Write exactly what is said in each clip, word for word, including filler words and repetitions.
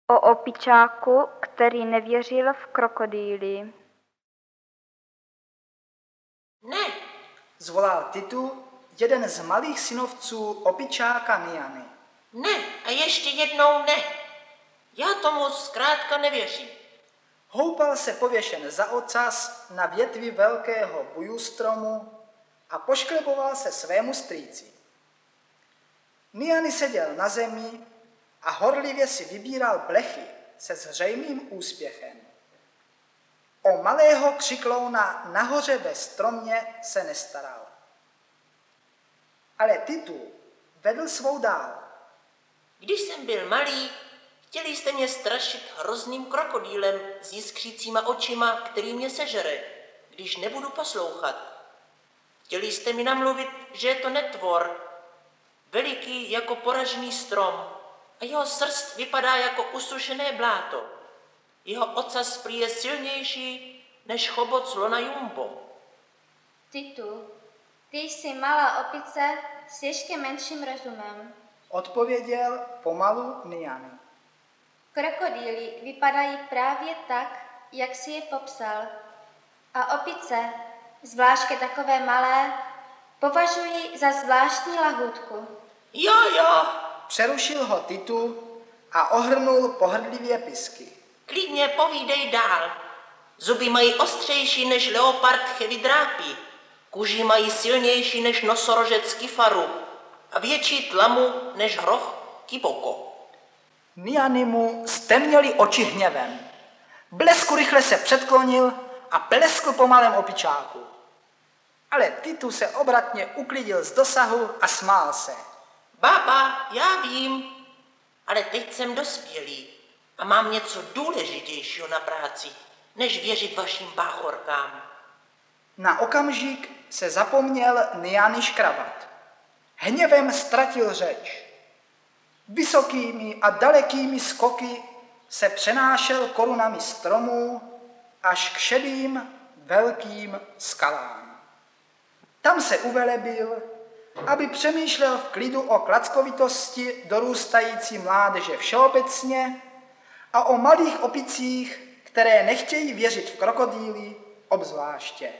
O opičáku, který nevěřil v krokodýly. Ne, zvolal Titu, jeden z malých synovců opičáka Niany. ne a ještě jednou ne. Já tomu zkrátka nevěřím. Houpal se pověšen za ocas na větvi velkého bujustromu a pošklepoval se svému strýci. Niany seděl na zemi a horlivě si vybíral blechy se zřejmým úspěchem. O malého křiklouna nahoře ve stromě se nestaral. Ale Titu vedl svou dál. Když jsem byl malý, chtěli jste mě strašit hrozným krokodýlem s jiskřícíma očima, který mě sežere, když nebudu poslouchat. Chtěli jste mi namluvit, že je to netvor, veliký jako poražený strom a jeho srst vypadá jako usušené bláto. Jeho ocas prý je silnější než chobot slona Jumbo. Titu, ty jsi malá opice s ještě menším rozumem. Odpověděl pomalu Niany. Krokodýly vypadají právě tak, jak si je popsal. A opice, zvláště takové malé, považuji za zvláštní lahůdku. Jo, jo, Přerušil ho Titu a ohrnul pohrdlivě pisky. klidně povídej dál. Zuby mají ostřejší než leopard chevy drápy. Kůži mají silnější než nosorožec kifaru a větší tlamu než hroch kiboko. Niany mu stemněly oči hněvem. Blesku rychle se předklonil a pleskl po malém opičáku. Ale Titu se obratně uklidil z dosahu a smál se. Bába, já vím, ale teď jsem dospělý a mám něco důležitějšího na práci, než věřit vašim báchorkám. Na okamžik se zapomněl Niany škrabat. Hněvem ztratil řeč. Vysokými a dalekými skoky se přenášel korunami stromů až k šedým velkým skalám. Tam se uvelebil, aby přemýšlel v klidu o klackovitosti dorůstající mládeže všeobecně a o malých opicích, které nechtějí věřit v krokodýly obzvláště.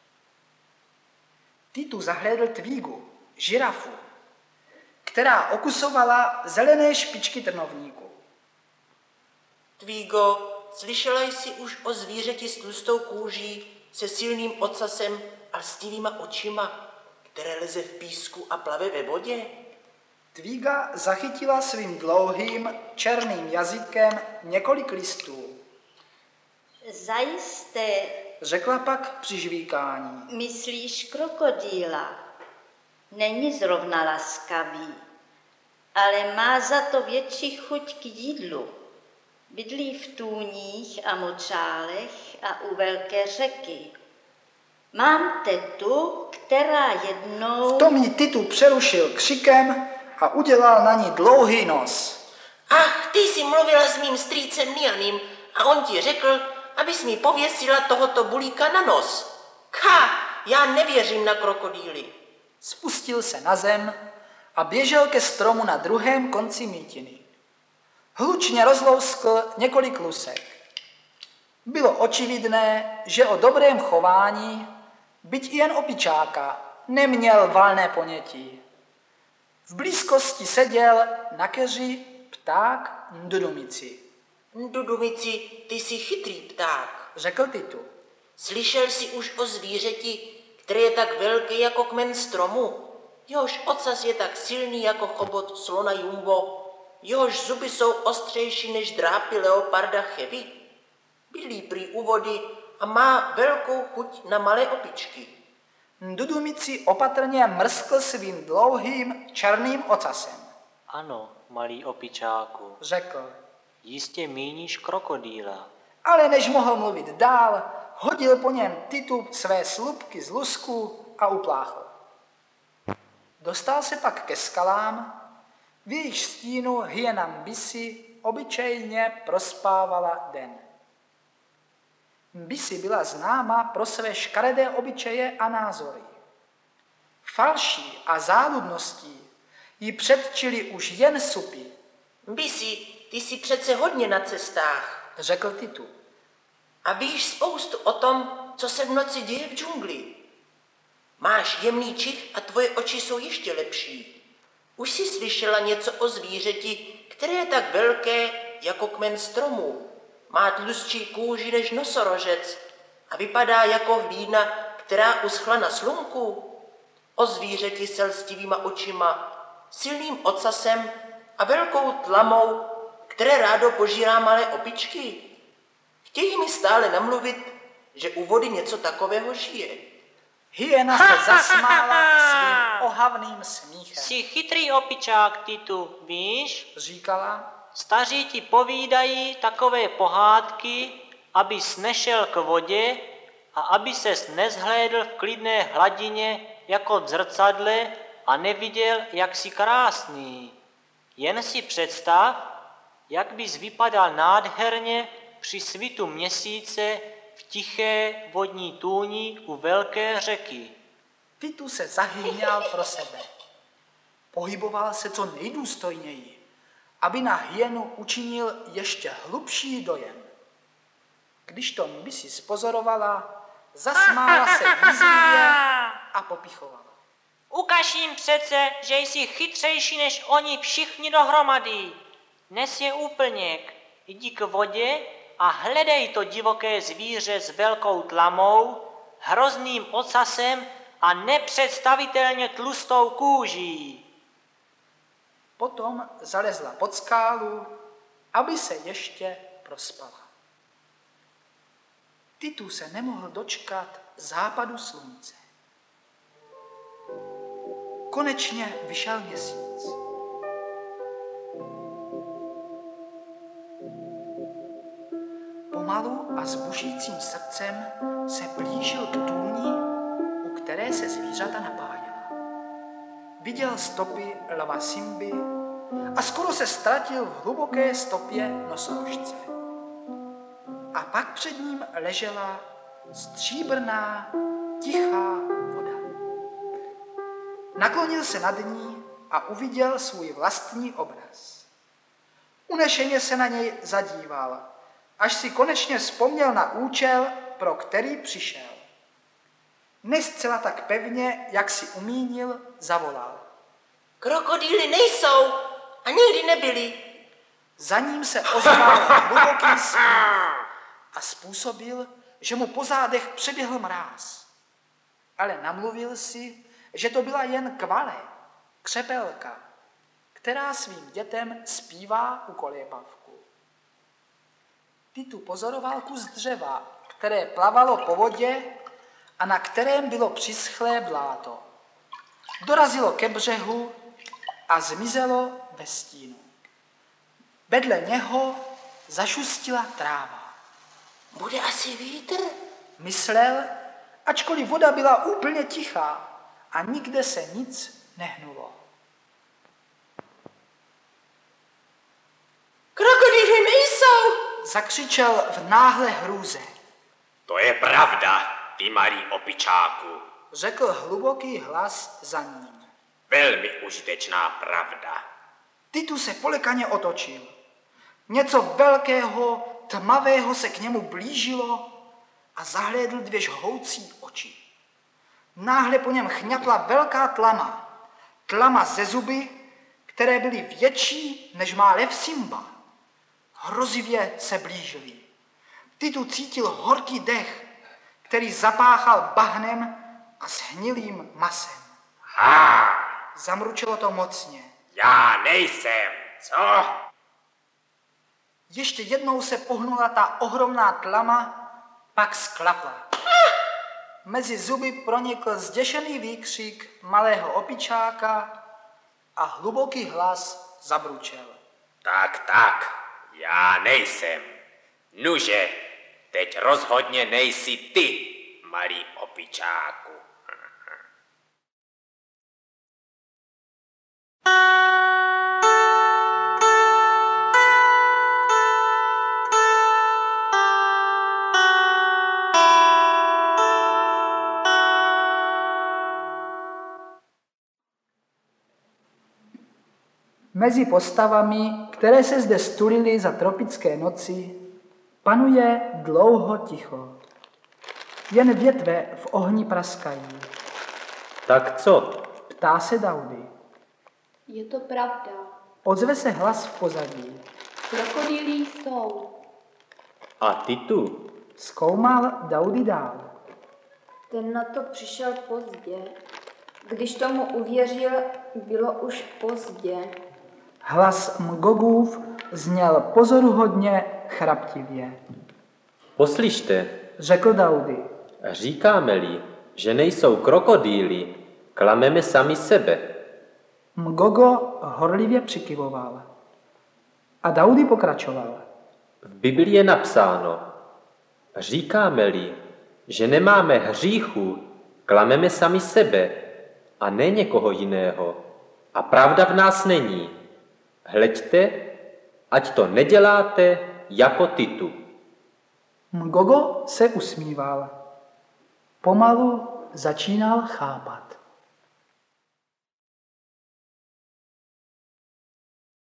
Titu zahlédl tvígu, žirafu, která okusovala zelené špičky trnovníku. Tvígo, slyšela jsi už o zvířeti s tlustou kůží, se silným ocasem a lstivýma očima, které leze v písku a plave ve vodě? Tvíga zachytila svým dlouhým černým jazykem několik listů. Zajisté, Řekla pak při žvíkání. myslíš krokodýla. Není zrovna laskavý, ale má za to větší chuť k jídlu. Bydlí v tůních a močálech a u velké řeky. Mám tetu, která jednou... V tom ji Titu přerušil křikem a udělal na ní dlouhý nos. Ach, ty jsi mluvila s mým strýcem Nianym a on ti řekl, abys mi pověsila tohoto bulíka na nos. Ka, já nevěřím na krokodýly. Spustil se na zem a běžel ke stromu na druhém konci mítiny. Hlučně rozlouskl několik lusek. Bylo očividné, že o dobrém chování, byť i jen opičáka, neměl valné ponětí. V blízkosti seděl na keři pták Ndudumici. Dudumici, ty jsi chytrý pták. Řekl Titu. Slyšel jsi už o zvířeti, které je tak velké jako kmen stromu? Jehož ocas je tak silný jako chobot slona Jumbo. Jehož zuby jsou ostřejší než drápy leoparda chevy. Bydlí prý u vody a má velkou chuť na malé opičky. Ndudumici opatrně mrskl svým dlouhým černým ocasem. Ano, malý opičáku, Řekl. jistě míníš krokodýla. Ale než mohl mluvit dál, hodil po něm Titu své slupky z lusku a upláchl. Dostal se pak ke skalám, v jejich stínu hyena Mbisi obyčejně prospávala den. Mbisi byla známa pro své škaredé obyčeje a názory. Falší a záludností jí předčili už jen supy. Bisi, ty jsi přece hodně na cestách řekl Titu. a víš spoustu o tom, co se v noci děje v džungli. Máš jemný čich a tvoje oči jsou ještě lepší. Už jsi slyšela něco o zvířeti, které je tak velké jako kmen stromu. Má tlustší kůži než nosorožec a vypadá jako hlína, která uschla na slunku. O zvířeti s lstivýma očima, silným ocasem a velkou tlamou, které rádo požírá malé opičky. Chtějí mi stále namluvit, že u vody něco takového žije. Hyena se zasmála svým ohavným smíchem. Jsi chytrý opičák, Titu, víš? Říkala, Staří ti povídají takové pohádky, abys nešel k vodě a aby ses nezhlédl v klidné hladině jako v zrcadle a neviděl, jak jsi krásný. Jen si představ, jak bys vypadal nádherně při svitu měsíce v tiché vodní tůni u velké řeky. Titu se zahýňal pro sebe. Pohyboval se co nejdůstojněji, aby na hyenu učinil ještě hlubší dojem. Když to Misi spozorovala, zasmála se jízlivě a popichovala. Ukaž jim přece, že jsi chytřejší než oni všichni dohromady. Dnes je úplněk. Jdi k vodě a hledej to divoké zvíře s velkou tlamou, hrozným ocasem a nepředstavitelně tlustou kůží. Potom zalezla pod skálu, aby se ještě prospala. Titu se nemohl dočkat západu slunce. Konečně vyšel měsíc. Pomalu a s bušícím srdcem se blížil k tůni, u které se zvířata napájela. Viděl stopy lva Simby a skoro se ztratil v hluboké stopě nosorožce. A pak před ním ležela stříbrná, tichá voda. Naklonil se nad ní a uviděl svůj vlastní obraz. Unešeně se na něj zadíval, až si konečně vzpomněl na účel, pro který přišel. Ne zcela tak pevně, jak si umínil, zavolal. Krokodýly nejsou a nikdy nebyly. Za ním se ozval hluboký smích a způsobil, že mu po zádech přeběhl mráz. Ale namluvil si, že to byla jen kvale, křepelka, která svým dětem zpívá u kolébavku. Titu pozoroval kus dřeva, které plavalo po vodě a na kterém bylo přischlé bláto. Dorazilo ke břehu a zmizelo ve stínu. Vedle něho zašustila tráva. Bude asi vítr? Myslel, ačkoliv voda byla úplně tichá a nikde se nic nehnulo. Krokodýly nejsou! Zakřičel v náhle hrůze. To je pravda, ty malý opičáku. Řekl hluboký hlas za ním. Velmi užitečná pravda. Titu se polekaně otočil. Něco velkého, tmavého se k němu blížilo a zahlédl dvě žhoucí oči. Náhle po něm chňapla velká tlama. Tlama ze zuby, které byly větší, než má lev Simba. Hrozivě se blížili. Titu cítil horký dech, který zapáchal bahnem a shnilým masem. Ha! Zamručilo to mocně. Já nejsem, co? Ještě jednou se pohnula ta ohromná tlama, pak sklapla. Mezi zuby pronikl zděšený výkřik malého opičáka a hluboký hlas zabručel. Tak, tak, já nejsem. Nuže, teď rozhodně nejsi ty, malý opičáku. Mezi postavami, které se zde stulily za tropické noci, panuje dlouho ticho. Jen větve v ohni praskají. Tak co? Ptá se Daudy. Je to pravda. Ozve se hlas v pozadí. Krokodýlí jsou. A ty tu? Zkoumal Daudy dál. Ten na to přišel pozdě. Když tomu uvěřil, bylo už pozdě. Hlas Mgogův zněl pozoruhodně chraptivě. Poslyšte, Řekl Daudy. říkáme-li, že nejsou krokodýly, klameme sami sebe. Mgogo horlivě přikyvoval. A Daudy pokračoval. V Biblii je napsáno, říkáme-li, že nemáme hříchu, klameme sami sebe a ne někoho jiného. A pravda v nás není. Hleďte, ať to neděláte jako Titu. Mgogo se usmíval. Pomalu začínal chápat.